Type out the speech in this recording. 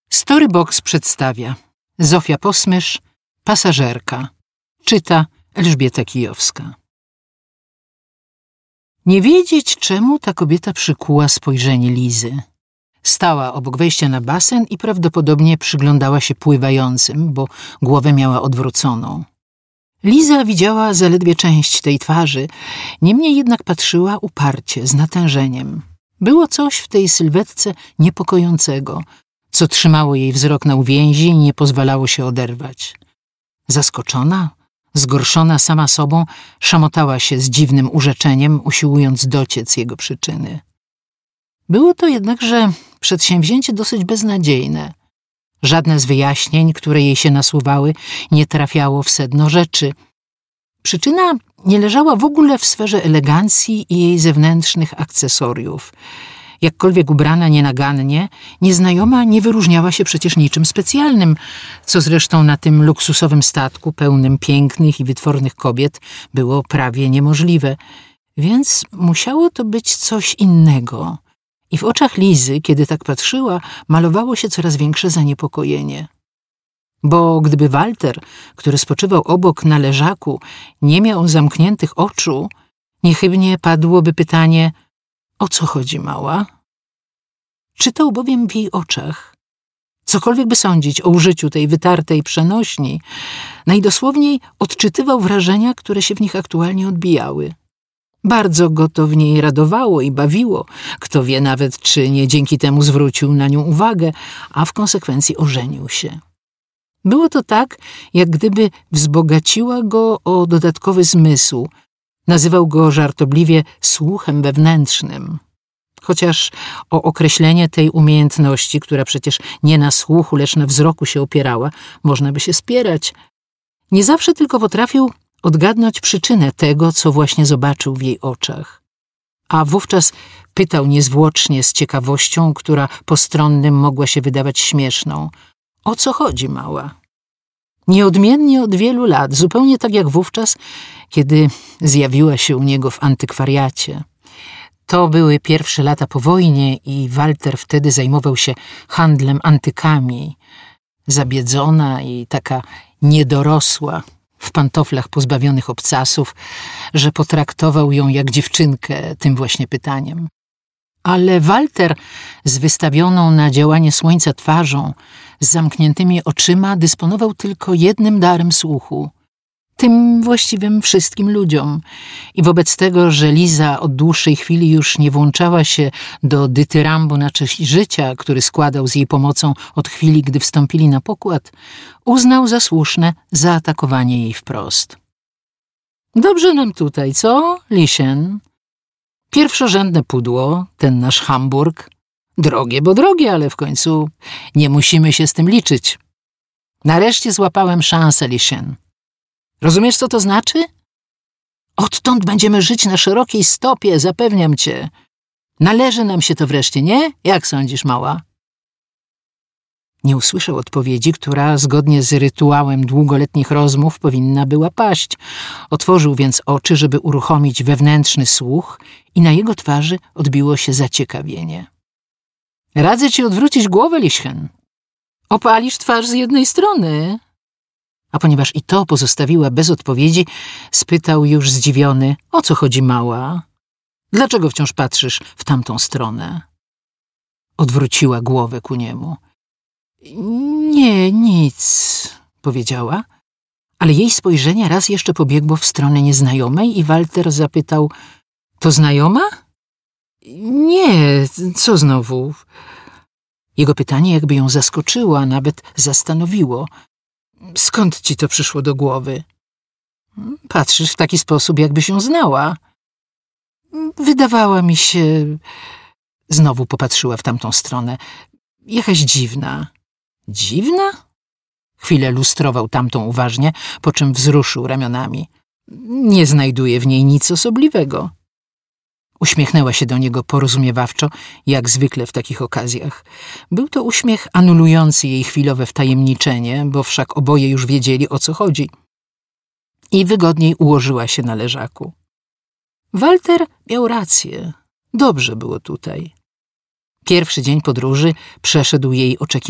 Storybox przedstawia Zofia Posmysz, Pasażerka. Czyta Elżbieta Kijowska. Nie wiedzieć, czemu ta kobieta przykuła spojrzenie Lizy. Stała obok wejścia na basen i prawdopodobnie przyglądała się pływającym, bo głowę miała odwróconą. Liza widziała zaledwie część tej twarzy, niemniej jednak patrzyła uparcie, z natężeniem. Było coś w tej sylwetce niepokojącego, co trzymało jej wzrok na uwięzi i nie pozwalało się oderwać. Zaskoczona, zgorszona sama sobą, szamotała się z dziwnym urzeczeniem, usiłując dociec jego przyczyny. Było to jednakże przedsięwzięcie dosyć beznadziejne. Żadne z wyjaśnień, które jej się nasuwały, nie trafiało w sedno rzeczy. Przyczyna nie leżała w ogóle w sferze elegancji i jej zewnętrznych akcesoriów. Jakkolwiek ubrana nienagannie, nieznajoma nie wyróżniała się przecież niczym specjalnym, co zresztą na tym luksusowym statku pełnym pięknych i wytwornych kobiet było prawie niemożliwe. Więc musiało to być coś innego. I w oczach Lizy, kiedy tak patrzyła, malowało się coraz większe zaniepokojenie. Bo gdyby Walter, który spoczywał obok na leżaku, nie miał zamkniętych oczu, niechybnie padłoby pytanie: o co chodzi, mała? Czytał bowiem w jej oczach. Cokolwiek by sądzić o użyciu tej wytartej przenośni, najdosłowniej odczytywał wrażenia, które się w nich aktualnie odbijały. Bardzo go to w niej radowało i bawiło, kto wie nawet, czy nie dzięki temu zwrócił na nią uwagę, a w konsekwencji ożenił się. Było to tak, jak gdyby wzbogaciła go o dodatkowy zmysł. Nazywał go żartobliwie słuchem wewnętrznym. Chociaż o określenie tej umiejętności, która przecież nie na słuchu, lecz na wzroku się opierała, można by się spierać. Nie zawsze tylko potrafił odgadnąć przyczynę tego, co właśnie zobaczył w jej oczach. A wówczas pytał niezwłocznie, z ciekawością, która postronnym mogła się wydawać śmieszną: o co chodzi, mała? Nieodmiennie od wielu lat, zupełnie tak jak wówczas, kiedy zjawiła się u niego w antykwariacie. To były pierwsze lata po wojnie i Walter wtedy zajmował się handlem antykami. Zabiedzona i taka niedorosła, w pantoflach pozbawionych obcasów, że potraktował ją jak dziewczynkę tym właśnie pytaniem. Ale Walter z wystawioną na działanie słońca twarzą, z zamkniętymi oczyma, dysponował tylko jednym darem słuchu, tym właściwym wszystkim ludziom. I wobec tego, że Liza od dłuższej chwili już nie włączała się do dytyrambu na cześć życia, który składał z jej pomocą od chwili, gdy wstąpili na pokład, uznał za słuszne zaatakowanie jej wprost. Dobrze nam tutaj, co, Lisien? Pierwszorzędne pudło, ten nasz Hamburg. Drogie, bo drogie, ale w końcu nie musimy się z tym liczyć. Nareszcie złapałem szansę, Lisien. Rozumiesz, co to znaczy? Odtąd będziemy żyć na szerokiej stopie, zapewniam cię. Należy nam się to wreszcie, nie? Jak sądzisz, mała? Nie usłyszał odpowiedzi, która zgodnie z rytuałem długoletnich rozmów powinna była paść. Otworzył więc oczy, żeby uruchomić wewnętrzny słuch i na jego twarzy odbiło się zaciekawienie. Radzę ci odwrócić głowę, Liśchen. Opalisz twarz z jednej strony. A ponieważ i to pozostawiła bez odpowiedzi, spytał już zdziwiony: o co chodzi, mała? Dlaczego wciąż patrzysz w tamtą stronę? Odwróciła głowę ku niemu. Nie, nic, powiedziała, ale jej spojrzenie raz jeszcze pobiegło w stronę nieznajomej i Walter zapytał: to znajoma? Nie, co znowu? Jego pytanie jakby ją zaskoczyło, a nawet zastanowiło. Skąd ci to przyszło do głowy? Patrzysz w taki sposób, jakbyś ją znała. Wydawała mi się... Znowu popatrzyła w tamtą stronę. Jakaś dziwna. Dziwna? Chwilę lustrował tamtą uważnie, po czym wzruszył ramionami. Nie znajduję w niej nic osobliwego. Uśmiechnęła się do niego porozumiewawczo, jak zwykle w takich okazjach. Był to uśmiech anulujący jej chwilowe wtajemniczenie, bo wszak oboje już wiedzieli, o co chodzi. I wygodniej ułożyła się na leżaku. Walter miał rację. Dobrze było tutaj. Pierwszy dzień podróży przeszedł jej oczekiwanie.